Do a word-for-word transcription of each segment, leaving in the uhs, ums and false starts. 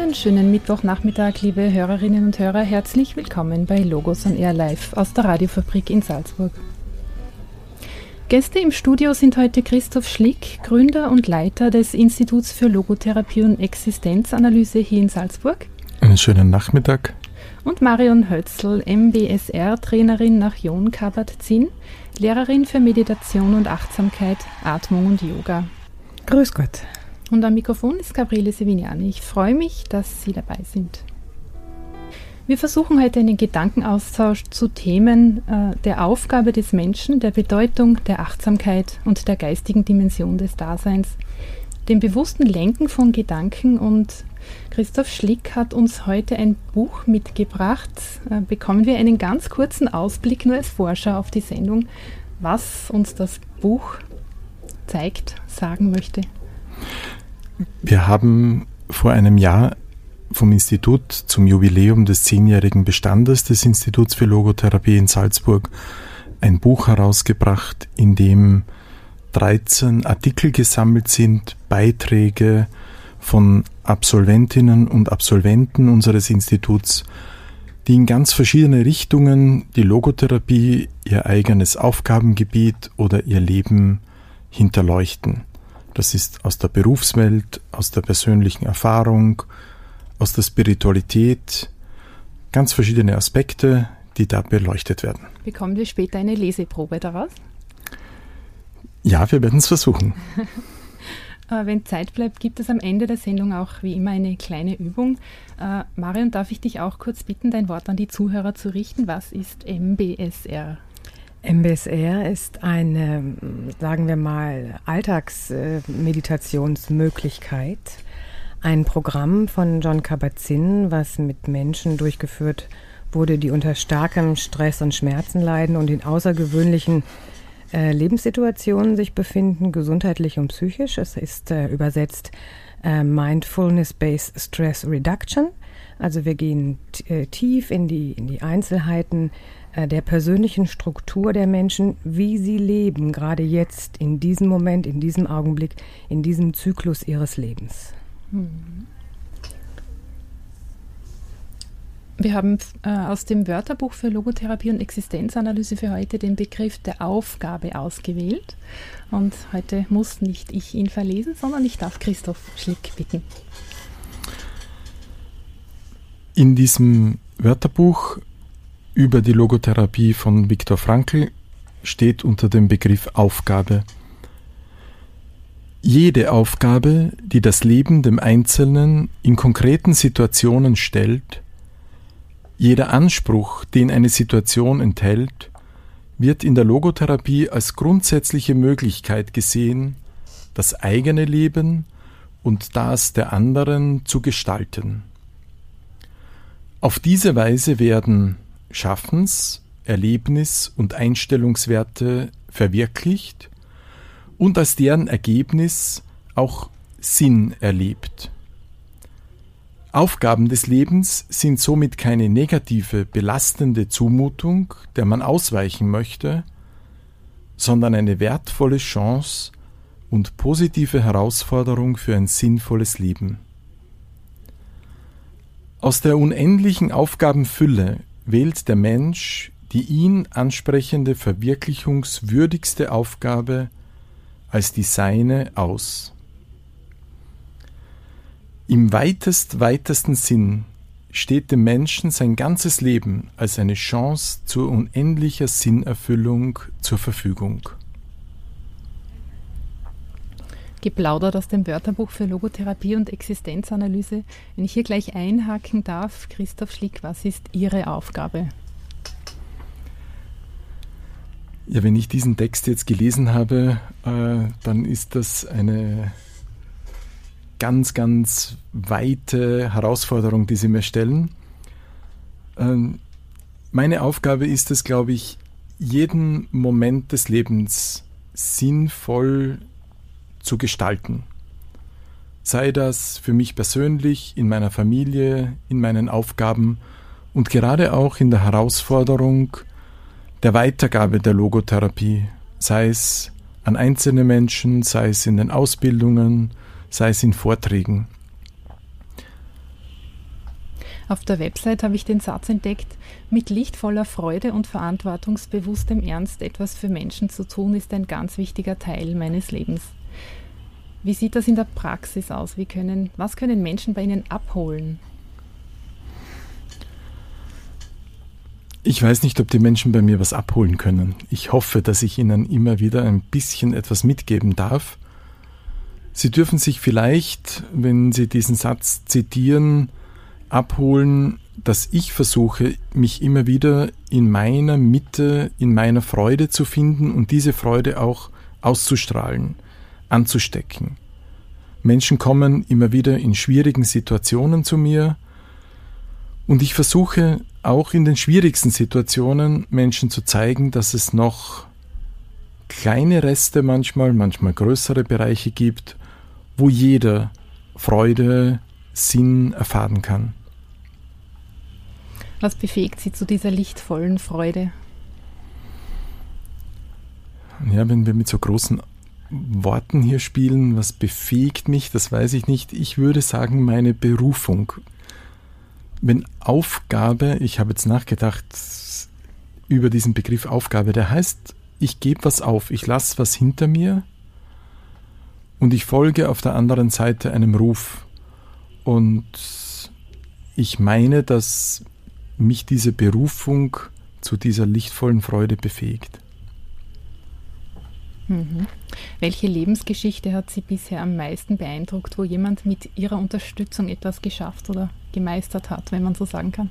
Einen schönen Mittwochnachmittag, liebe Hörerinnen und Hörer. Herzlich willkommen bei Logos on Air Live aus der Radiofabrik in Salzburg. Gäste im Studio sind heute Christoph Schlick, Gründer und Leiter des Instituts für Logotherapie und Existenzanalyse hier in Salzburg. Einen schönen Nachmittag. Und Marion Hötzl, M B S R-Trainerin nach Jon Kabat-Zinn, Lehrerin für Meditation und Achtsamkeit, Atmung und Yoga. Grüß Gott. Und am Mikrofon ist Gabriele Sevignani. Ich freue mich, dass Sie dabei sind. Wir versuchen heute einen Gedankenaustausch zu Themen äh, der Aufgabe des Menschen, der Bedeutung der Achtsamkeit und der geistigen Dimension des Daseins, dem bewussten Lenken von Gedanken. Und Christoph Schlick hat uns heute ein Buch mitgebracht. Äh, bekommen wir einen ganz kurzen Ausblick nur als Vorschau auf die Sendung, was uns das Buch zeigt, sagen möchte. Wir haben vor einem Jahr vom Institut zum Jubiläum des zehnjährigen Bestandes des Instituts für Logotherapie in Salzburg ein Buch herausgebracht, in dem dreizehn Artikel gesammelt sind, Beiträge von Absolventinnen und Absolventen unseres Instituts, die in ganz verschiedene Richtungen die Logotherapie, ihr eigenes Aufgabengebiet oder ihr Leben hinterleuchten. Das ist aus der Berufswelt, aus der persönlichen Erfahrung, aus der Spiritualität, ganz verschiedene Aspekte, die da beleuchtet werden. Bekommen wir später eine Leseprobe daraus? Ja, wir werden es versuchen. Wenn Zeit bleibt, gibt es am Ende der Sendung auch wie immer eine kleine Übung. Äh, Marion, darf ich dich auch kurz bitten, dein Wort an die Zuhörer zu richten? Was ist M B S R? M B S R ist eine, sagen wir mal, Alltagsmeditationsmöglichkeit. Ein Programm von Jon Kabat-Zinn, was mit Menschen durchgeführt wurde, die unter starkem Stress und Schmerzen leiden und in außergewöhnlichen äh, Lebenssituationen sich befinden, gesundheitlich und psychisch. Es ist äh, übersetzt äh, Mindfulness-Based Stress Reduction. Also wir gehen t- äh, tief in die, in die Einzelheiten äh, der persönlichen Struktur der Menschen, wie sie leben, gerade jetzt, in diesem Moment, in diesem Augenblick, in diesem Zyklus ihres Lebens. Wir haben äh, aus dem Wörterbuch für Logotherapie und Existenzanalyse für heute den Begriff der Aufgabe ausgewählt. Und heute muss nicht ich ihn verlesen, sondern ich darf Christoph Schlick bitten. In diesem Wörterbuch über die Logotherapie von Viktor Frankl steht unter dem Begriff Aufgabe: Jede Aufgabe, die das Leben dem Einzelnen in konkreten Situationen stellt, jeder Anspruch, den eine Situation enthält, wird in der Logotherapie als grundsätzliche Möglichkeit gesehen, das eigene Leben und das der anderen zu gestalten. Auf diese Weise werden Schaffens-, Erlebnis- und Einstellungswerte verwirklicht und als deren Ergebnis auch Sinn erlebt. Aufgaben des Lebens sind somit keine negative, belastende Zumutung, der man ausweichen möchte, sondern eine wertvolle Chance und positive Herausforderung für ein sinnvolles Leben. Aus der unendlichen Aufgabenfülle wählt der Mensch die ihn ansprechende, verwirklichungswürdigste Aufgabe als die seine aus. Im weitest, weitesten Sinn steht dem Menschen sein ganzes Leben als eine Chance zur unendlicher Sinnerfüllung zur Verfügung. Geplaudert aus dem Wörterbuch für Logotherapie und Existenzanalyse. Wenn ich hier gleich einhaken darf, Christoph Schlick, was ist Ihre Aufgabe? Ja, wenn ich diesen Text jetzt gelesen habe, äh, dann ist das eine ganz, ganz weite Herausforderung, die Sie mir stellen. Ähm, meine Aufgabe ist es, glaube ich, jeden Moment des Lebens sinnvoll zu gestalten. Sei das für mich persönlich, in meiner Familie, in meinen Aufgaben und gerade auch in der Herausforderung der Weitergabe der Logotherapie, sei es an einzelne Menschen, sei es in den Ausbildungen, sei es in Vorträgen. Auf der Website habe ich den Satz entdeckt: Mit lichtvoller Freude und verantwortungsbewusstem Ernst etwas für Menschen zu tun, ist ein ganz wichtiger Teil meines Lebens. Wie sieht das in der Praxis aus? Wie können, was können Menschen bei Ihnen abholen? Ich weiß nicht, ob die Menschen bei mir was abholen können. Ich hoffe, dass ich ihnen immer wieder ein bisschen etwas mitgeben darf. Sie dürfen sich vielleicht, wenn Sie diesen Satz zitieren, abholen, dass ich versuche, mich immer wieder in meiner Mitte, in meiner Freude zu finden und diese Freude auch auszustrahlen, anzustecken. Menschen kommen immer wieder in schwierigen Situationen zu mir und ich versuche auch in den schwierigsten Situationen Menschen zu zeigen, dass es noch kleine Reste manchmal, manchmal größere Bereiche gibt, wo jeder Freude, Sinn erfahren kann. Was befähigt Sie zu dieser lichtvollen Freude? Ja, wenn wir mit so großen Worten hier spielen, was befähigt mich, das weiß ich nicht. Ich würde sagen, meine Berufung. Wenn Aufgabe, ich habe jetzt nachgedacht über diesen Begriff Aufgabe, der heißt, ich gebe was auf, ich lasse was hinter mir und ich folge auf der anderen Seite einem Ruf. Und ich meine, dass mich diese Berufung zu dieser lichtvollen Freude befähigt. Mhm. Welche Lebensgeschichte hat Sie bisher am meisten beeindruckt, wo jemand mit Ihrer Unterstützung etwas geschafft oder gemeistert hat, wenn man so sagen kann?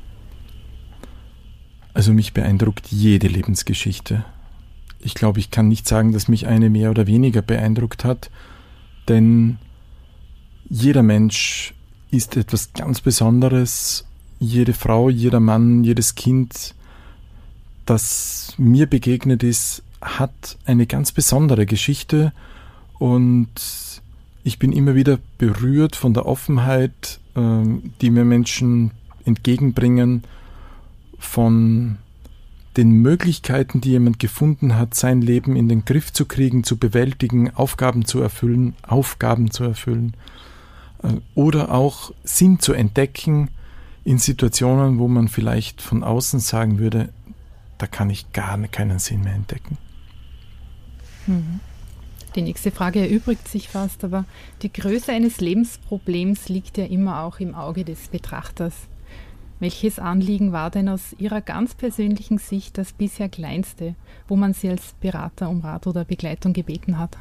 Also mich beeindruckt jede Lebensgeschichte. Ich glaube, ich kann nicht sagen, dass mich eine mehr oder weniger beeindruckt hat, denn jeder Mensch ist etwas ganz Besonderes. Jede Frau, jeder Mann, jedes Kind, das mir begegnet ist, hat eine ganz besondere Geschichte und ich bin immer wieder berührt von der Offenheit, die mir Menschen entgegenbringen, von den Möglichkeiten, die jemand gefunden hat, sein Leben in den Griff zu kriegen, zu bewältigen, Aufgaben zu erfüllen, Aufgaben zu erfüllen oder auch Sinn zu entdecken in Situationen, wo man vielleicht von außen sagen würde, da kann ich gar keinen Sinn mehr entdecken. Die nächste Frage erübrigt sich fast, aber die Größe eines Lebensproblems liegt ja immer auch im Auge des Betrachters. Welches Anliegen war denn aus Ihrer ganz persönlichen Sicht das bisher kleinste, wo man Sie als Berater um Rat oder Begleitung gebeten hat?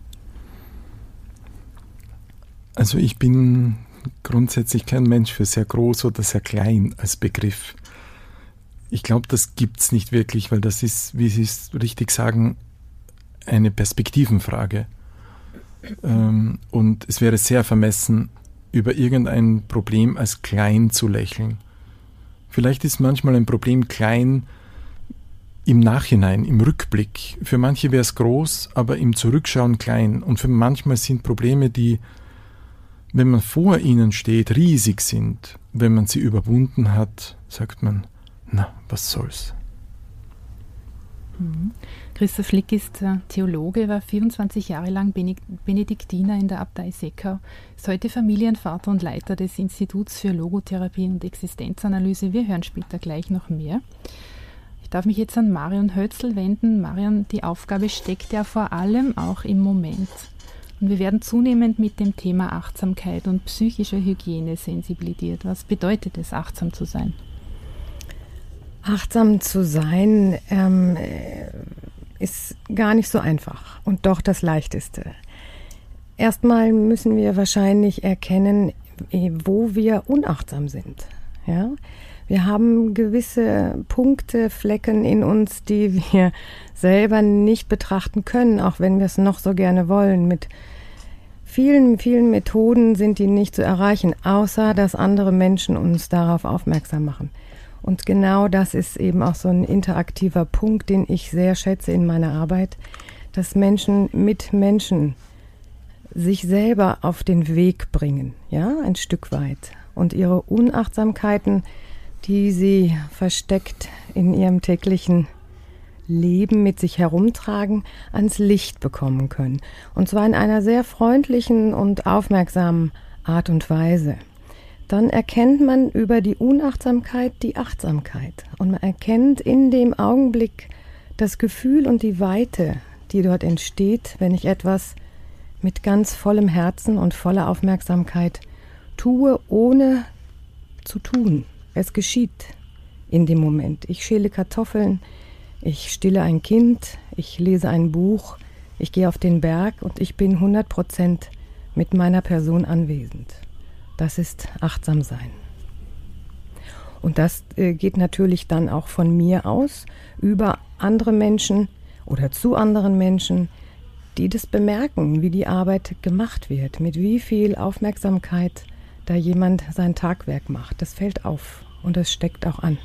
Also ich bin grundsätzlich kein Mensch für sehr groß oder sehr klein als Begriff. Ich glaube, das gibt es nicht wirklich, weil das ist, wie Sie es richtig sagen, eine Perspektivenfrage. Ähm, und es wäre sehr vermessen, über irgendein Problem als klein zu lächeln. Vielleicht ist manchmal ein Problem klein im Nachhinein, im Rückblick. Für manche wäre es groß, aber im Zurückschauen klein. Und für manchmal sind Probleme, die, wenn man vor ihnen steht, riesig sind. Wenn man sie überwunden hat, sagt man, na, was soll's. Mhm. Christoph Flick ist Theologe, war vierundzwanzig Jahre lang Benediktiner in der Abtei Seckau, ist heute Familienvater und Leiter des Instituts für Logotherapie und Existenzanalyse. Wir hören später gleich noch mehr. Ich darf mich jetzt an Marion Hötzl wenden. Marion, die Aufgabe steckt ja vor allem auch im Moment. Und wir werden zunehmend mit dem Thema Achtsamkeit und psychischer Hygiene sensibilisiert. Was bedeutet es, achtsam zu sein? Achtsam zu sein ähm, ist gar nicht so einfach und doch das Leichteste. Erstmal müssen wir wahrscheinlich erkennen, wo wir unachtsam sind. Ja? Wir haben gewisse Punkte, Flecken in uns, die wir selber nicht betrachten können, auch wenn wir es noch so gerne wollen. Mit vielen, vielen Methoden sind die nicht zu erreichen, außer dass andere Menschen uns darauf aufmerksam machen. Und genau das ist eben auch so ein interaktiver Punkt, den ich sehr schätze in meiner Arbeit, dass Menschen mit Menschen sich selber auf den Weg bringen, ja, ein Stück weit. Und ihre Unachtsamkeiten, die sie versteckt in ihrem täglichen Leben mit sich herumtragen, ans Licht bekommen können. Und zwar in einer sehr freundlichen und aufmerksamen Art und Weise. dann erkennt man über die Unachtsamkeit die Achtsamkeit. Und man erkennt in dem Augenblick das Gefühl und die Weite, die dort entsteht, wenn ich etwas mit ganz vollem Herzen und voller Aufmerksamkeit tue, ohne zu tun. Es geschieht in dem Moment. Ich schäle Kartoffeln, ich stille ein Kind, ich lese ein Buch, ich gehe auf den Berg und ich bin hundert Prozent mit meiner Person anwesend. Das ist achtsam sein. Und das äh, geht natürlich dann auch von mir aus über andere Menschen oder zu anderen Menschen, die das bemerken, wie die Arbeit gemacht wird, mit wie viel Aufmerksamkeit da jemand sein Tagwerk macht. Das fällt auf und das steckt auch an.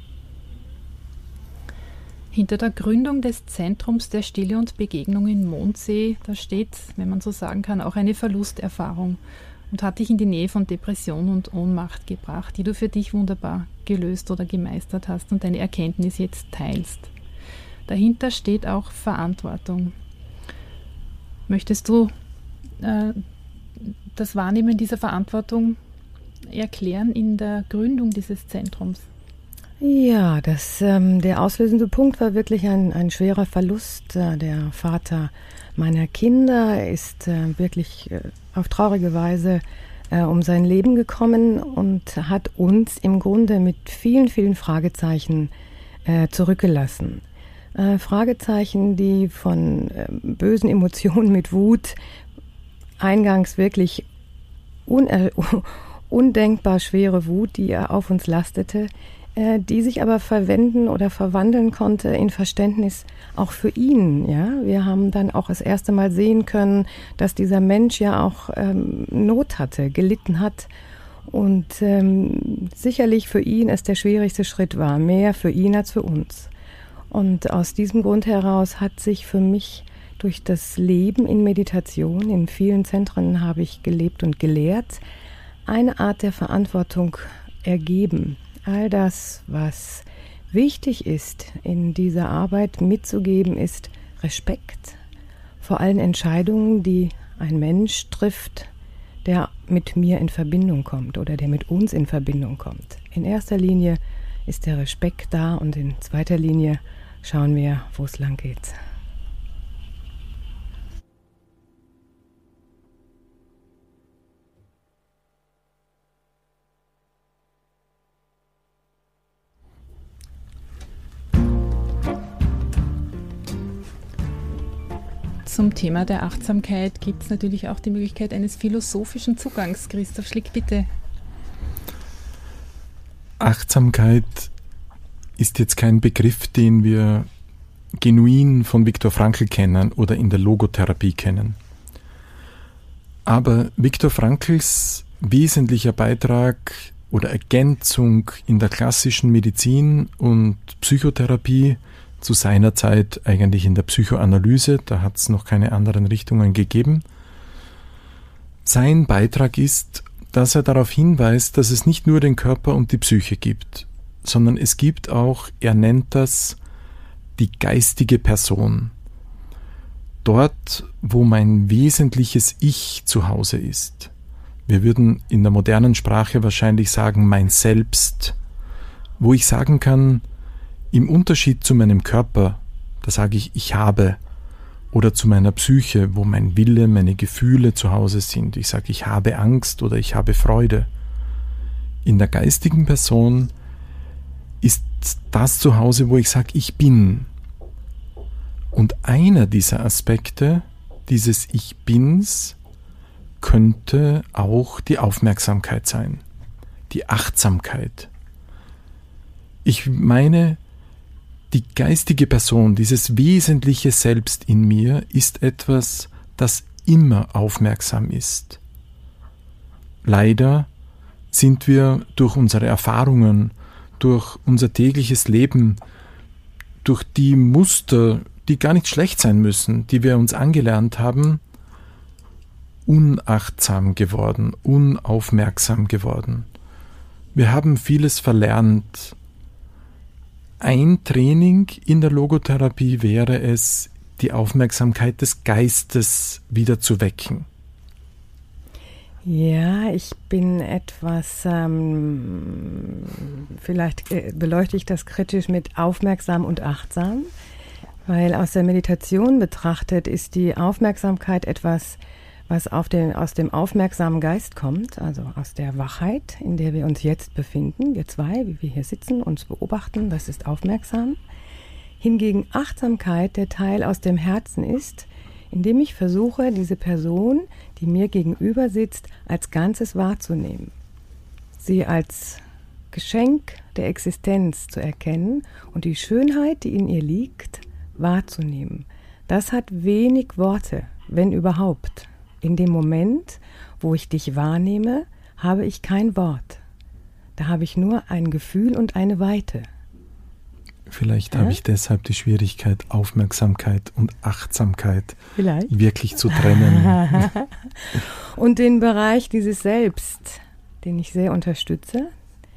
Hinter der Gründung des Zentrums der Stille und Begegnung in Mondsee, da steht, wenn man so sagen kann, auch eine Verlusterfahrung und hat dich in die Nähe von Depression und Ohnmacht gebracht, die du für dich wunderbar gelöst oder gemeistert hast und deine Erkenntnis jetzt teilst. Dahinter steht auch Verantwortung. Möchtest du äh, das Wahrnehmen dieser Verantwortung erklären in der Gründung dieses Zentrums? Ja, das, ähm, der auslösende Punkt war wirklich ein, ein schwerer Verlust. Äh, der Vater meiner Kinder ist äh, wirklich äh, auf traurige Weise äh, um sein Leben gekommen und hat uns im Grunde mit vielen, vielen Fragezeichen äh, zurückgelassen. Äh, Fragezeichen, die von äh, bösen Emotionen mit Wut, eingangs wirklich un- undenkbar schwere Wut, die er auf uns lastete, die sich aber verwenden oder verwandeln konnte in Verständnis auch für ihn. Ja, wir haben dann auch das erste Mal sehen können, dass dieser Mensch ja auch ähm, Not hatte, gelitten hat und ähm, sicherlich für ihn es der schwierigste Schritt war, mehr für ihn als für uns. Und aus diesem Grund heraus hat sich für mich durch das Leben in Meditation, in vielen Zentren habe ich gelebt und gelehrt, eine Art der Verantwortung ergeben. All das, was wichtig ist, in dieser Arbeit mitzugeben, ist Respekt vor allen Entscheidungen, die ein Mensch trifft, der mit mir in Verbindung kommt oder der mit uns in Verbindung kommt. In erster Linie ist der Respekt da und in zweiter Linie schauen wir, wo es lang geht. Zum Thema der Achtsamkeit gibt es natürlich auch die Möglichkeit eines philosophischen Zugangs. Christoph Schlick, bitte. Achtsamkeit ist jetzt kein Begriff, den wir genuin von Viktor Frankl kennen oder in der Logotherapie kennen. Aber Viktor Frankls wesentlicher Beitrag oder Ergänzung in der klassischen Medizin und Psychotherapie, zu seiner Zeit eigentlich in der Psychoanalyse, da hat es noch keine anderen Richtungen gegeben. Sein Beitrag ist, dass er darauf hinweist, dass es nicht nur den Körper und die Psyche gibt, sondern es gibt auch, er nennt das, die geistige Person. Dort, wo mein wesentliches Ich zu Hause ist. Wir würden in der modernen Sprache wahrscheinlich sagen, mein Selbst, wo ich sagen kann, im Unterschied zu meinem Körper, da sage ich, ich habe, oder zu meiner Psyche, wo mein Wille, meine Gefühle zu Hause sind. Ich sage, ich habe Angst oder ich habe Freude. In der geistigen Person ist das zu Hause, wo ich sage, ich bin. Und einer dieser Aspekte, dieses Ich Bins, könnte auch die Aufmerksamkeit sein, die Achtsamkeit. Ich meine, die geistige Person, dieses wesentliche Selbst in mir, ist etwas, das immer aufmerksam ist. Leider sind wir durch unsere Erfahrungen, durch unser tägliches Leben, durch die Muster, die gar nicht schlecht sein müssen, die wir uns angelernt haben, unachtsam geworden, unaufmerksam geworden. Wir haben vieles verlernt. Ein Training in der Logotherapie wäre es, die Aufmerksamkeit des Geistes wieder zu wecken. Ja, ich bin etwas, ähm, vielleicht äh, beleuchte ich das kritisch mit aufmerksam und achtsam, weil aus der Meditation betrachtet ist die Aufmerksamkeit etwas, was auf den, aus dem aufmerksamen Geist kommt, also aus der Wachheit, in der wir uns jetzt befinden, wir zwei, wie wir hier sitzen, uns beobachten, das ist aufmerksam. Hingegen Achtsamkeit der Teil aus dem Herzen ist, indem ich versuche, diese Person, die mir gegenüber sitzt, als Ganzes wahrzunehmen. Sie als Geschenk der Existenz zu erkennen und die Schönheit, die in ihr liegt, wahrzunehmen. Das hat wenig Worte, wenn überhaupt. In dem Moment, wo ich dich wahrnehme, habe ich kein Wort. Da habe ich nur ein Gefühl und eine Weite. Vielleicht ja? habe ich deshalb die Schwierigkeit, Aufmerksamkeit und Achtsamkeit Vielleicht. wirklich zu trennen. Und den Bereich dieses Selbst, den ich sehr unterstütze,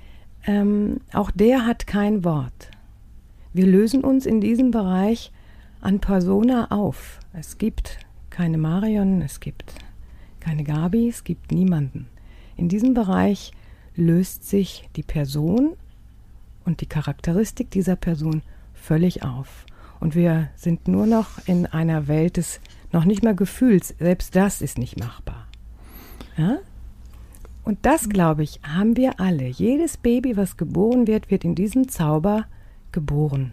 ähm, auch der hat kein Wort. Wir lösen uns in diesem Bereich an Persona auf. Es gibt keine Marion, es gibt keine Gabi, es gibt niemanden. In diesem Bereich löst sich die Person und die Charakteristik dieser Person völlig auf. Und wir sind nur noch in einer Welt des noch nicht mal Gefühls. Selbst das ist nicht machbar. Ja? Und das, glaube ich, haben wir alle. Jedes Baby, was geboren wird, wird in diesem Zauber geboren.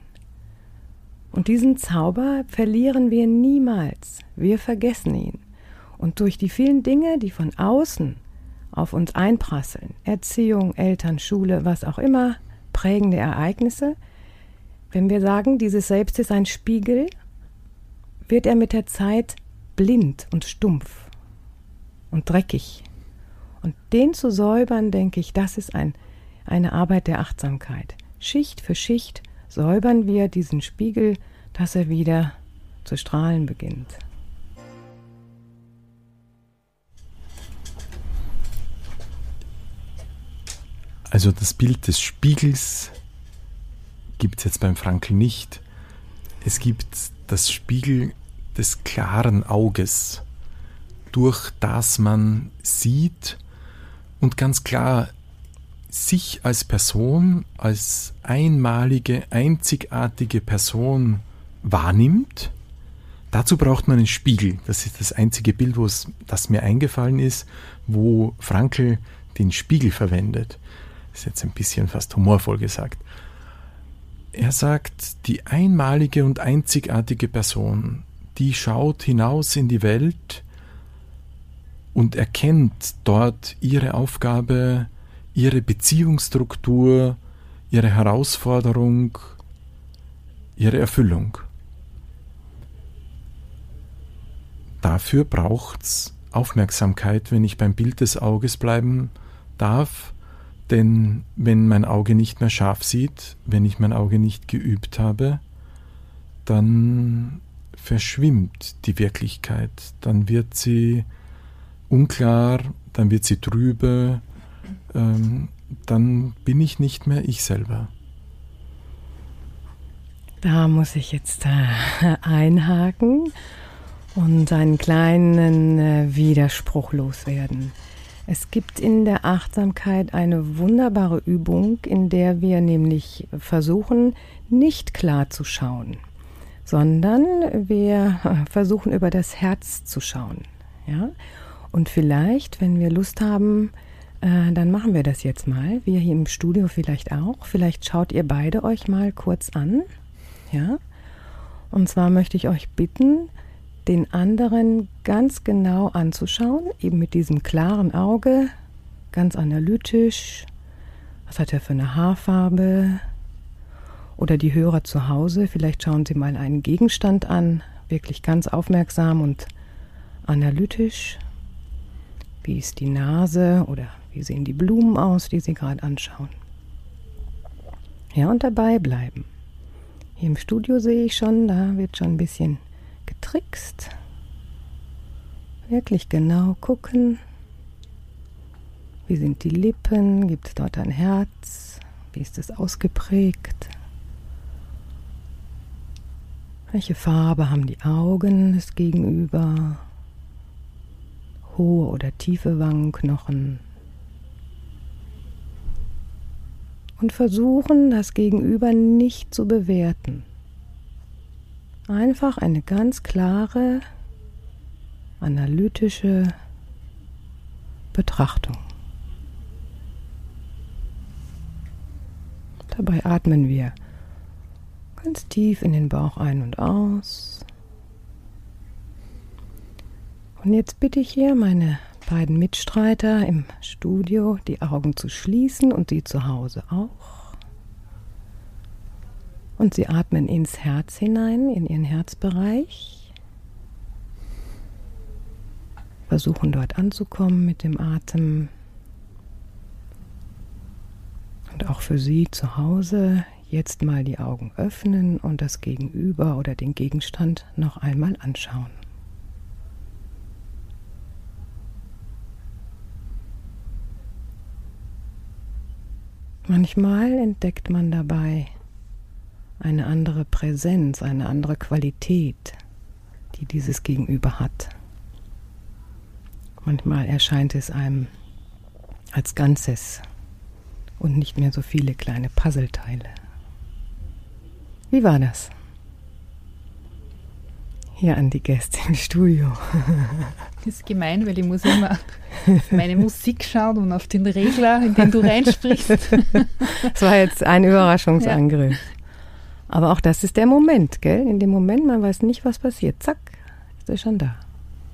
Und diesen Zauber verlieren wir niemals. Wir vergessen ihn. Und durch die vielen Dinge, die von außen auf uns einprasseln, Erziehung, Eltern, Schule, was auch immer, prägende Ereignisse, wenn wir sagen, dieses Selbst ist ein Spiegel, wird er mit der Zeit blind und stumpf und dreckig. Und den zu säubern, denke ich, das ist ein, eine Arbeit der Achtsamkeit. Schicht für Schicht säubern wir diesen Spiegel, dass er wieder zu strahlen beginnt. Also das Bild des Spiegels gibt es jetzt beim Frankl nicht. Es gibt das Spiegel des klaren Auges, durch das man sieht und ganz klar sich als Person, als einmalige, einzigartige Person wahrnimmt. Dazu braucht man einen Spiegel. Das ist das einzige Bild, wo es, das mir eingefallen ist, wo Frankl den Spiegel verwendet. Das ist jetzt ein bisschen fast humorvoll gesagt. Er sagt, die einmalige und einzigartige Person, die schaut hinaus in die Welt und erkennt dort ihre Aufgabe, ihre Beziehungsstruktur, ihre Herausforderung, ihre Erfüllung. Dafür braucht es Aufmerksamkeit, wenn ich beim Bild des Auges bleiben darf. Denn wenn mein Auge nicht mehr scharf sieht, wenn ich mein Auge nicht geübt habe, dann verschwimmt die Wirklichkeit. Dann wird sie unklar, dann wird sie trübe, ähm, dann bin ich nicht mehr ich selber. Da muss ich jetzt äh, einhaken und einen kleinen äh, Widerspruch loswerden. Es gibt in der Achtsamkeit eine wunderbare Übung, in der wir nämlich versuchen, nicht klar zu schauen, sondern wir versuchen, über das Herz zu schauen. Ja? Und vielleicht, wenn wir Lust haben, äh, dann machen wir das jetzt mal. Wir hier im Studio vielleicht auch. Vielleicht schaut ihr beide euch mal kurz an. Ja? Und zwar möchte ich euch bitten, den anderen ganz genau anzuschauen, eben mit diesem klaren Auge, ganz analytisch. Was hat er für eine Haarfarbe? Oder die Hörer zu Hause, vielleicht schauen sie mal einen Gegenstand an, wirklich ganz aufmerksam und analytisch. Wie ist die Nase oder wie sehen die Blumen aus, die sie gerade anschauen? Ja, und dabei bleiben. Hier im Studio sehe ich schon, da wird schon ein bisschen getrickst. Wirklich genau gucken. Wie sind die Lippen? Gibt es dort ein Herz? Wie ist es ausgeprägt? Welche Farbe haben die Augen des Gegenüber? hohe oder tiefe Wangenknochen. Und versuchen, das Gegenüber nicht zu bewerten. Einfach eine ganz klare, analytische Betrachtung. Dabei atmen wir ganz tief in den Bauch ein und aus. Und jetzt bitte ich hier meine beiden Mitstreiter im Studio, die Augen zu schließen und Sie zu Hause auch. Und Sie atmen ins Herz hinein, in Ihren Herzbereich. Versuchen dort anzukommen mit dem Atem. Und auch für Sie zu Hause jetzt mal die Augen öffnen und das Gegenüber oder den Gegenstand noch einmal anschauen. Manchmal entdeckt man dabei eine andere Präsenz, eine andere Qualität, die dieses Gegenüber hat. Manchmal erscheint es einem als Ganzes und nicht mehr so viele kleine Puzzleteile. Wie war das? Hier an die Gäste im Studio. Das ist gemein, weil ich muss immer auf meine Musik schauen und auf den Regler, in den du reinsprichst. Das war jetzt ein Überraschungsangriff. Ja. Aber auch das ist der Moment, gell? In dem Moment, man weiß nicht, was passiert. Zack, ist er schon da.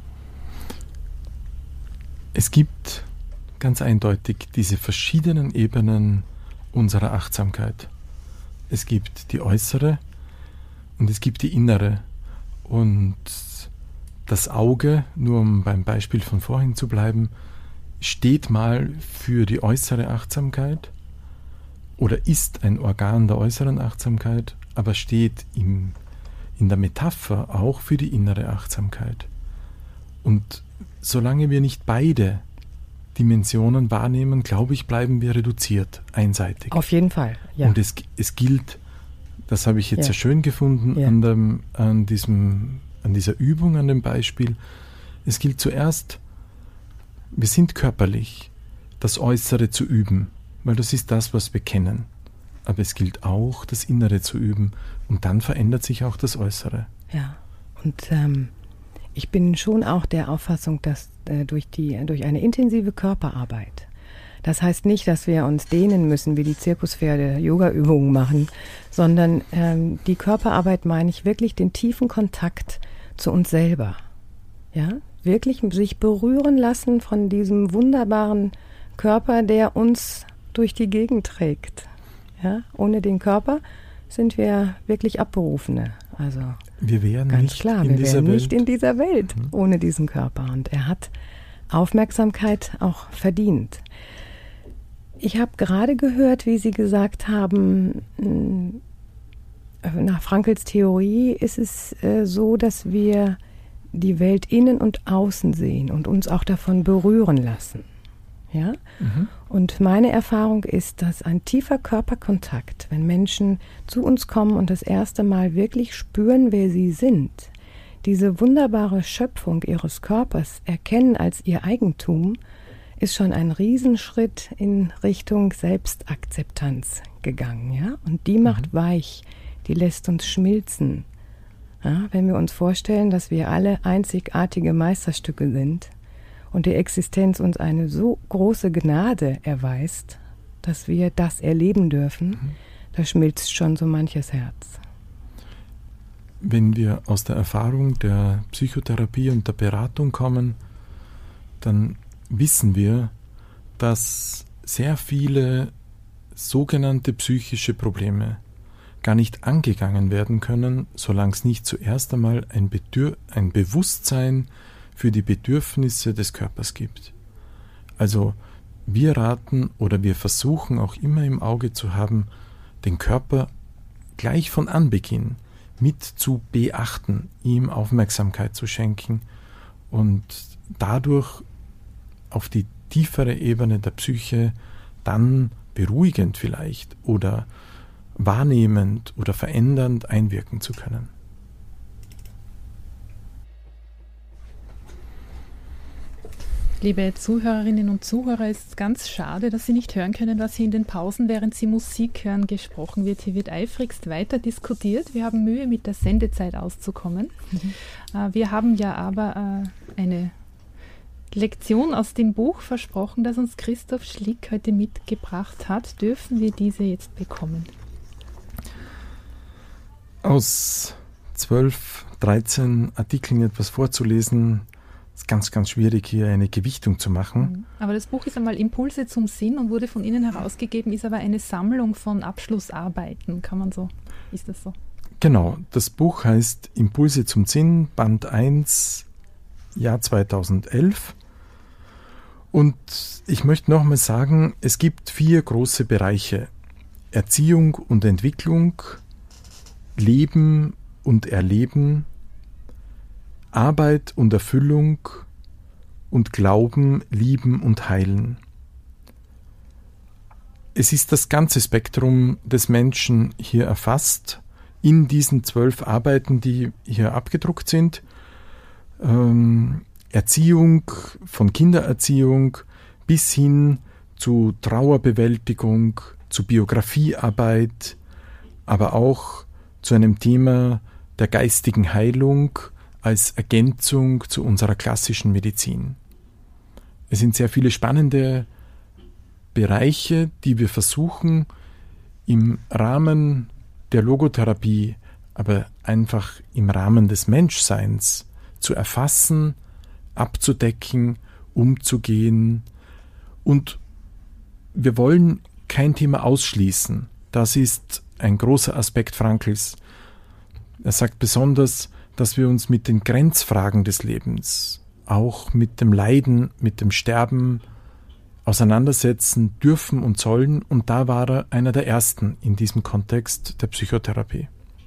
Es gibt ganz eindeutig diese verschiedenen Ebenen unserer Achtsamkeit. Es gibt die äußere und es gibt die innere. Und das Auge, nur um beim Beispiel von vorhin zu bleiben, steht mal für die äußere Achtsamkeit oder ist ein Organ der äußeren Achtsamkeit, aber steht im, in der Metapher auch für die innere Achtsamkeit. Und solange wir nicht beide Dimensionen wahrnehmen, glaube ich, bleiben wir reduziert, einseitig. Auf jeden Fall, ja. Und es, es gilt, das habe ich jetzt ja. sehr schön gefunden ja. an, dem, an, diesem, an dieser Übung, an dem Beispiel. Es gilt zuerst, wir sind körperlich, das Äußere zu üben, weil das ist das, was wir kennen. Aber es gilt auch, das Innere zu üben und dann verändert sich auch das Äußere. Ja, und ähm, ich bin schon auch der Auffassung, dass äh, durch, die, durch eine intensive Körperarbeit, das heißt nicht, dass wir uns dehnen müssen, wie die Zirkuspferde Yoga-Übungen machen, sondern ähm, die Körperarbeit meine ich wirklich den tiefen Kontakt zu uns selber. Ja, wirklich sich berühren lassen von diesem wunderbaren Körper, der uns durch die Gegend trägt. Ja, ohne den Körper sind wir wirklich Abberufene. Also wir wären ganz nicht klar, in wir dieser wären Welt. nicht in dieser Welt mhm. ohne diesen Körper. Und er hat Aufmerksamkeit auch verdient. Ich habe gerade gehört, wie Sie gesagt haben, nach Frankls Theorie ist es äh, so, dass wir die Welt innen und außen sehen und uns auch davon berühren lassen. Ja? Mhm. Und meine Erfahrung ist, dass ein tiefer Körperkontakt, wenn Menschen zu uns kommen und das erste Mal wirklich spüren, wer sie sind, diese wunderbare Schöpfung ihres Körpers erkennen als ihr Eigentum, ist schon ein Riesenschritt in Richtung Selbstakzeptanz gegangen. Ja? Und die macht mhm. weich, die lässt uns schmilzen. Ja? Wenn wir uns vorstellen, dass wir alle einzigartige Meisterstücke sind und die Existenz uns eine so große Gnade erweist, dass wir das erleben dürfen, mhm. da schmilzt schon so manches Herz. Wenn wir aus der Erfahrung der Psychotherapie und der Beratung kommen, dann wissen wir, dass sehr viele sogenannte psychische Probleme gar nicht angegangen werden können, solange es nicht zuerst einmal ein, Bedür- ein Bewusstsein für die Bedürfnisse des Körpers gibt. Also wir raten oder wir versuchen auch immer im Auge zu haben, den Körper gleich von Anbeginn mit zu beachten, ihm Aufmerksamkeit zu schenken und dadurch auf die tiefere Ebene der Psyche dann beruhigend vielleicht oder wahrnehmend oder verändernd einwirken zu können. Liebe Zuhörerinnen und Zuhörer, es ist ganz schade, dass Sie nicht hören können, was hier in den Pausen, während Sie Musik hören, gesprochen wird. Hier wird eifrigst weiter diskutiert. Wir haben Mühe, mit der Sendezeit auszukommen. Mhm. Äh, wir haben ja aber äh, eine Lektion aus dem Buch versprochen, das uns Christoph Schlick heute mitgebracht hat. Dürfen wir diese jetzt bekommen? Aus zwölf, dreizehn Artikeln etwas vorzulesen, ist ganz, ganz schwierig, hier eine Gewichtung zu machen. Aber das Buch ist einmal Impulse zum Sinn und wurde von Ihnen herausgegeben, ist aber eine Sammlung von Abschlussarbeiten, kann man so, ist das so? Genau, das Buch heißt Impulse zum Sinn, Band eins, Jahr zweitausendelf. Und ich möchte nochmal sagen, es gibt vier große Bereiche: Erziehung und Entwicklung, Leben und Erleben, Arbeit und Erfüllung und Glauben, Lieben und Heilen. Es ist das ganze Spektrum des Menschen hier erfasst in diesen zwölf Arbeiten, die hier abgedruckt sind. Ähm, Erziehung, von Kindererziehung bis hin zu Trauerbewältigung, zu Biografiearbeit, aber auch zu einem Thema der geistigen Heilung als Ergänzung zu unserer klassischen Medizin. Es sind sehr viele spannende Bereiche, die wir versuchen im Rahmen der Logotherapie, aber einfach im Rahmen des Menschseins zu erfassen, abzudecken, umzugehen. Und wir wollen kein Thema ausschließen. Das ist ein großer Aspekt Frankls. Er sagt besonders, dass wir uns mit den Grenzfragen des Lebens, auch mit dem Leiden, mit dem Sterben auseinandersetzen dürfen und sollen. Und da war er einer der Ersten in diesem Kontext der Psychotherapie.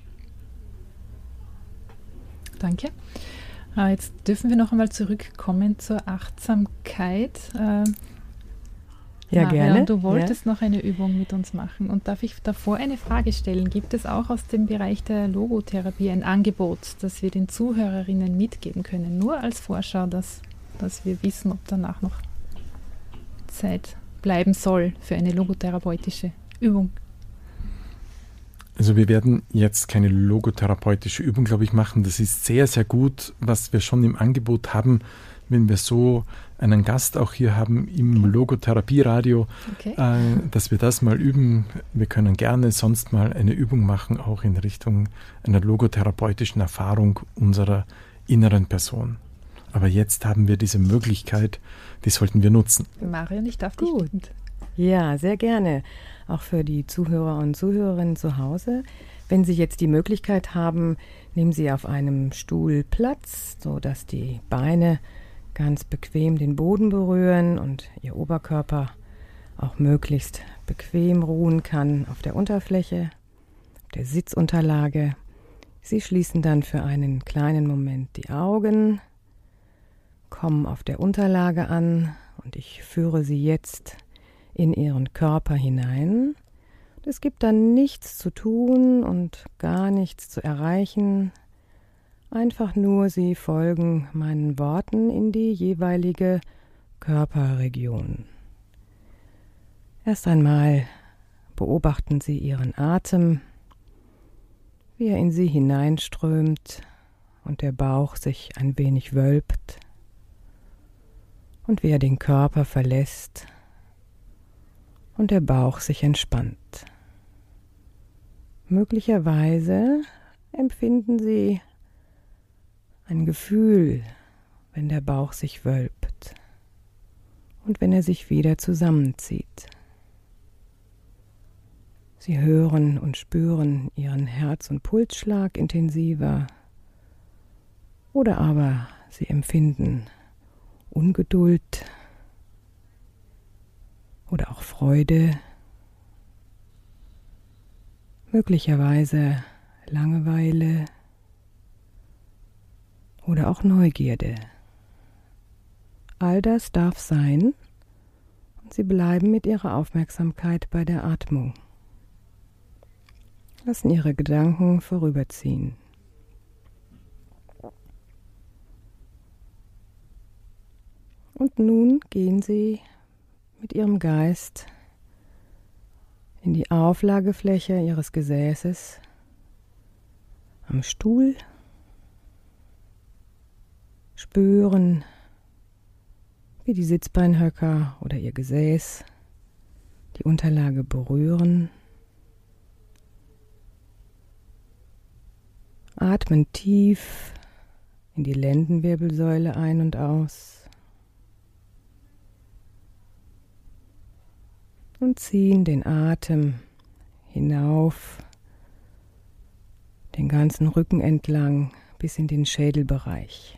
Danke. Jetzt dürfen wir noch einmal zurückkommen zur Achtsamkeit. Ja, Maria, gerne. Du wolltest ja. noch eine Übung mit uns machen. Und darf ich davor eine Frage stellen? Gibt es auch aus dem Bereich der Logotherapie ein Angebot, das wir den Zuhörerinnen mitgeben können? Nur als Vorschau, dass, dass wir wissen, ob danach noch Zeit bleiben soll für eine logotherapeutische Übung. Also wir werden jetzt keine logotherapeutische Übung, glaube ich, machen. Das ist sehr, sehr gut, was wir schon im Angebot haben, wenn wir so einen Gast auch hier haben im okay. Logotherapie-Radio, okay. äh, dass wir das mal üben. Wir können gerne sonst mal eine Übung machen, auch in Richtung einer logotherapeutischen Erfahrung unserer inneren Person. Aber jetzt haben wir diese Möglichkeit, die sollten wir nutzen. Marion, ich darf dich bitten. Ja, sehr gerne. Auch für die Zuhörer und Zuhörerinnen zu Hause. Wenn Sie jetzt die Möglichkeit haben, nehmen Sie auf einem Stuhl Platz, sodass die Beine ganz bequem den Boden berühren und Ihr Oberkörper auch möglichst bequem ruhen kann auf der Unterfläche, auf der Sitzunterlage. Sie schließen dann für einen kleinen Moment die Augen, kommen auf der Unterlage an und ich führe Sie jetzt in Ihren Körper hinein. Es gibt dann nichts zu tun und gar nichts zu erreichen. Einfach nur, Sie folgen meinen Worten in die jeweilige Körperregion. Erst einmal beobachten Sie Ihren Atem, wie er in Sie hineinströmt und der Bauch sich ein wenig wölbt und wie er den Körper verlässt und der Bauch sich entspannt. Möglicherweise empfinden Sie ein Gefühl, wenn der Bauch sich wölbt und wenn er sich wieder zusammenzieht. Sie hören und spüren Ihren Herz- und Pulsschlag intensiver oder aber Sie empfinden Ungeduld oder auch Freude, möglicherweise Langeweile oder auch Neugierde. All das darf sein und Sie bleiben mit Ihrer Aufmerksamkeit bei der Atmung. Lassen Ihre Gedanken vorüberziehen. Und nun gehen Sie mit Ihrem Geist in die Auflagefläche Ihres Gesäßes am Stuhl, spüren, wie die Sitzbeinhöcker oder Ihr Gesäß die Unterlage berühren. Atmen tief in die Lendenwirbelsäule ein und aus und ziehen den Atem hinauf, den ganzen Rücken entlang bis in den Schädelbereich.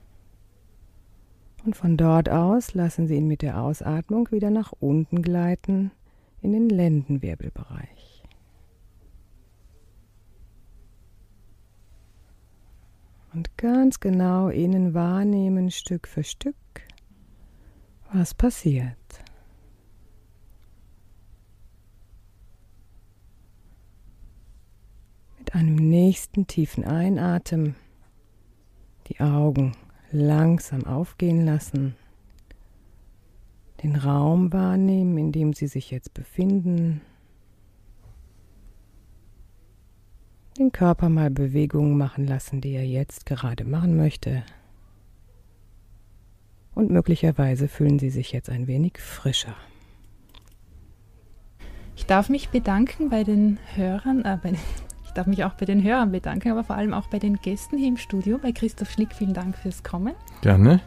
Und von dort aus lassen Sie ihn mit der Ausatmung wieder nach unten gleiten in den Lendenwirbelbereich. Und ganz genau innen wahrnehmen, Stück für Stück, was passiert. Mit einem nächsten tiefen Einatmen die Augen langsam aufgehen lassen, den Raum wahrnehmen, in dem Sie sich jetzt befinden, den Körper mal Bewegungen machen lassen, die er jetzt gerade machen möchte. Und möglicherweise fühlen Sie sich jetzt ein wenig frischer. Ich darf mich bedanken bei den Hörern, äh, bei den, ich darf mich auch bei den Hörern bedanken, aber vor allem auch bei den Gästen hier im Studio. Bei Christoph Schlick, vielen Dank fürs Kommen. Gerne.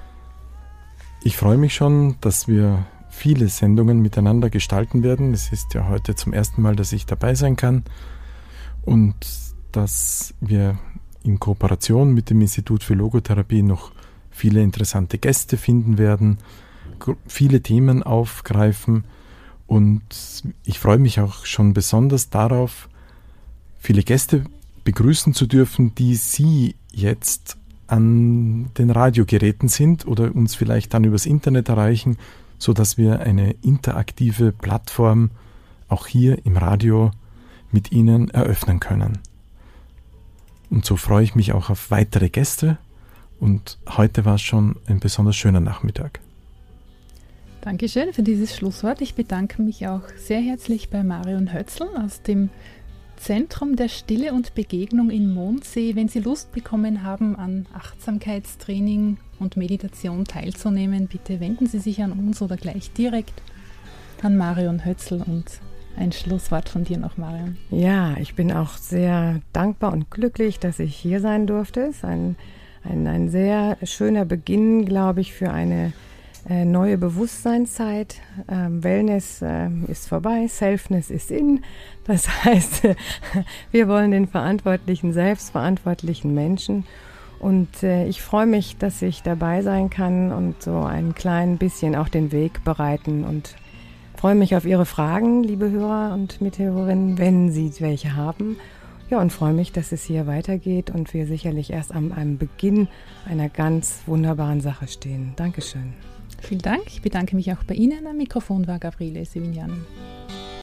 Ich freue mich schon, dass wir viele Sendungen miteinander gestalten werden. Es ist ja heute zum ersten Mal, dass ich dabei sein kann. Und dass wir in Kooperation mit dem Institut für Logotherapie noch viele interessante Gäste finden werden, viele Themen aufgreifen. Und ich freue mich auch schon besonders darauf, viele Gäste begrüßen zu dürfen, die Sie jetzt an den Radiogeräten sind oder uns vielleicht dann übers Internet erreichen, sodass wir eine interaktive Plattform auch hier im Radio mit Ihnen eröffnen können. Und so freue ich mich auch auf weitere Gäste und heute war es schon ein besonders schöner Nachmittag. Dankeschön für dieses Schlusswort. Ich bedanke mich auch sehr herzlich bei Marion Hötzl aus dem Zentrum der Stille und Begegnung in Mondsee. Wenn Sie Lust bekommen haben, an Achtsamkeitstraining und Meditation teilzunehmen, bitte wenden Sie sich an uns oder gleich direkt an Marion Hötzl. Und ein Schlusswort von dir noch, Marion. Ja, ich bin auch sehr dankbar und glücklich, dass ich hier sein durfte. Es ist ein, ein, ein sehr schöner Beginn, glaube ich, für eine äh, neue Bewusstseinszeit. Ähm, Wellness äh, ist vorbei, Selfness ist in. Das heißt, wir wollen den verantwortlichen, selbstverantwortlichen Menschen. Und äh, ich freue mich, dass ich dabei sein kann und so ein klein bisschen auch den Weg bereiten und Ich freue mich auf Ihre Fragen, liebe Hörer und Mithörerinnen, wenn Sie welche haben. Ja, und freue mich, dass es hier weitergeht und wir sicherlich erst am, am Beginn einer ganz wunderbaren Sache stehen. Dankeschön. Vielen Dank. Ich bedanke mich auch bei Ihnen. Am Mikrofon war Gabriele Sevignani.